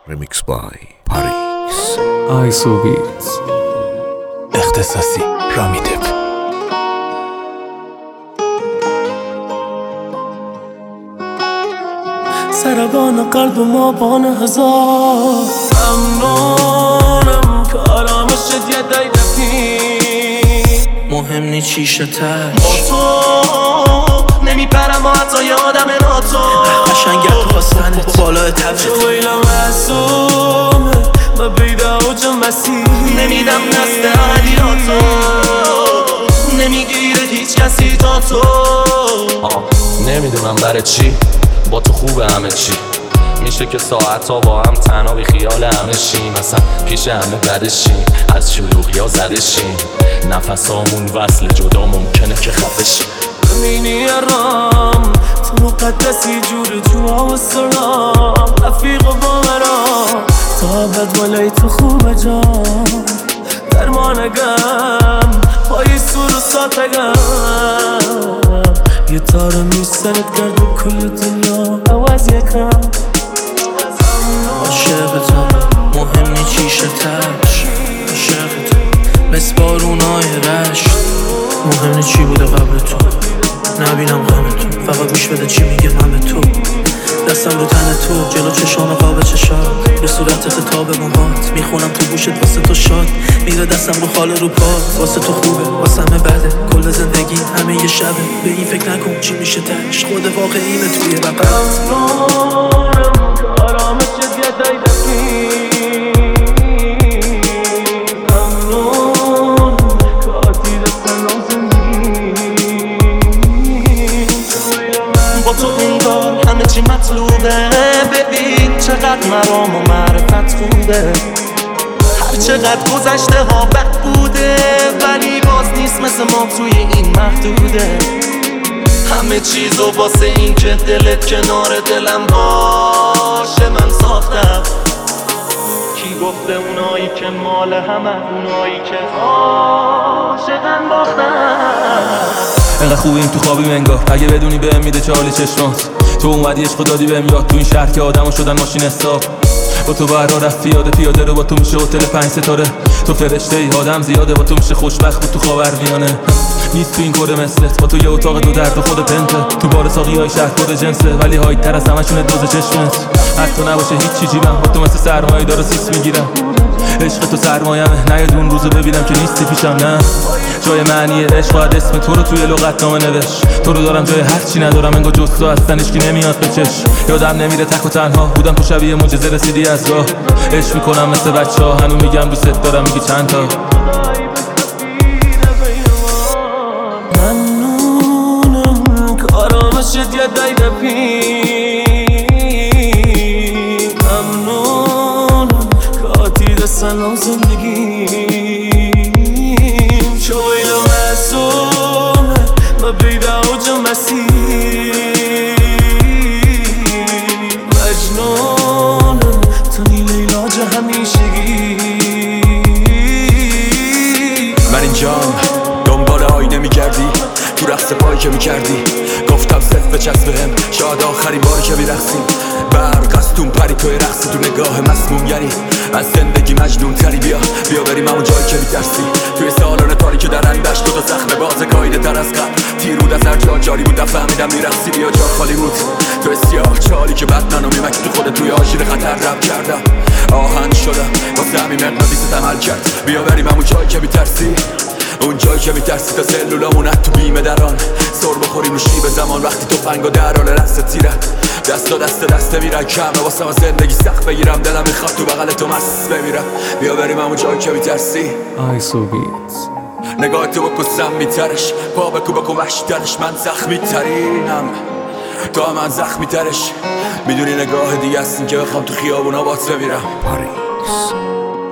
Remix by Paris. ISO Beats. اختصاصی رامی دپ. سربان قلب ما بان هزار ممنونم که آرامش یه دای دفی مهم نی چیشه تش با تو نمیپرم و حتی یادم ناتو قشنگت تو خواستنت بالای تبت ویل معصومه ما بیده اوج مسیح نمیدم نسته علیاتو نمیگیره هیچ کسی تا تو نمیدونم برای چی با تو خوبه همه چی میشه که ساعت ها با هم تنها بی خیال همه شیم مثلا پیش همه بدشیم از شلوغی ها زدشیم نفس هامون وصل جدا ممکنه که خفشیم امینی رام تو مقدسی جور جوا و سلام رفیق و باورام تا بد بالای تو خوبه جام درمانگم پای سور و ساتگم یه تاره میسرت کرد و کل دنیا عوض یکم عاشقتم مهم نی چیشه تش عاشقتم مثل بارونای رشت مهم نی چی بوده قبل تو نبینم غم تو فقط گوش بده چی میگه من به تو دستم رو تن تو جلو چشام قاب چشات به صورت خطاب موهات میخونم تو گوشت واسه تو شاد میره دستم رو خاله رو پات واسه تو خوبه واسه همه بده کل زندگی همه یه شبه به این فکر نکن چی میشه تش خود واقعیمه توی بقیت ممنونم که آرامش یه دای دفی ممنون که آتی دستم زندگی با تو انگار همه چی مطلوبه ببین چقدر مرام و معرفت خوبه هر چقدر گذشته ها بد بوده ولی باز نیست مثل ما توی این محدوده همه چیزو واسه این که دلت کنار دلم باشه من ساختم کی گفته اونایی که مال همه اونایی که عاشقن باختن انقدر خوبیم تو خوابیم انگار اگه بدونی بهم میده چالی چشمات تو اومدی عشق دادی بهم یاد تو این شهر که آدمو شدن ماشین حساب با تو برا رفت پیاده رو با تو میشه هتل 5 ستاره تو فرشته ای آدم زیاده با تو میشه خوشبخت بود تو خاورمیانه نیست تو این کره مثلت با تو یه اتاق دو در خود پنته تو بار ساقی های شهر خود جنسه ولی هایت تر از همشونه دوز چشمت حتی نباشه هیچ چیزی من با تو مثل سرمایه داره سیس میگیرم عشق تو سرمایمه نه یه دون روزو ببینم که نیستی پیشم نه جای معنی عشق باید اسم تو رو توی لغتنامه نوشت تو رو دارم جای هر چی ندارم انگار جز تو هستن اشکی نمیاد به چش یادم نمیره تک و تنها بودم تو شبیه معجزه رسیدی از راه عشق میکنم مثل بچه‌ها هنوز میگم دوست دارم میگی چند تا ممنونم که آرامشت یه دای دفی ممنونم که آتی دستم زندگی شویل معصومه ما بیده اوج مسیح مجنونم تو نیل علاج همیشگی من اینجام دنبال آینه میگردی تو رقص پایی که میکردی گفتم صرف بچسب بهم شاید آخرین باری که میرقصیم برق از تون پری توی رقصی تو نگاه مسموم یعنی از زندگی مجنون تری بیا بریم همون جایی که میترسی توی سالن تاریک در اندش دو تا زخم باز گایده تر از قبل تیرود از هر جا جاری بود فهمیدم میرقصی بیا جا خالی بود تو سیاه چالی که بد منو میمکی تو خود توی آژیر خطر رب کردم آهن شدم واسه همین مقناطیست عمل کرد بیا بریم همون جایی که میترسی اون جایی که میترسی تا سلولامون تو بیمه دران سر بخوریم رو شیب زمان وقتی تو فنگا در حال رقص تیرن دسته میرن کمه واسه من زندگی سخت بگیرم دلم میخواد تو بغل تو مست بمیرم بیا بریم همون جایی که میترسی ISO Beats. نگاه تو بکسم میترش پا بکن وحشی ترش من زخمی ترینم تو هم من زخمی ترش میدونی نگاه دیگه هستین که بخوام تو خیابونا بات بمیرم Paris.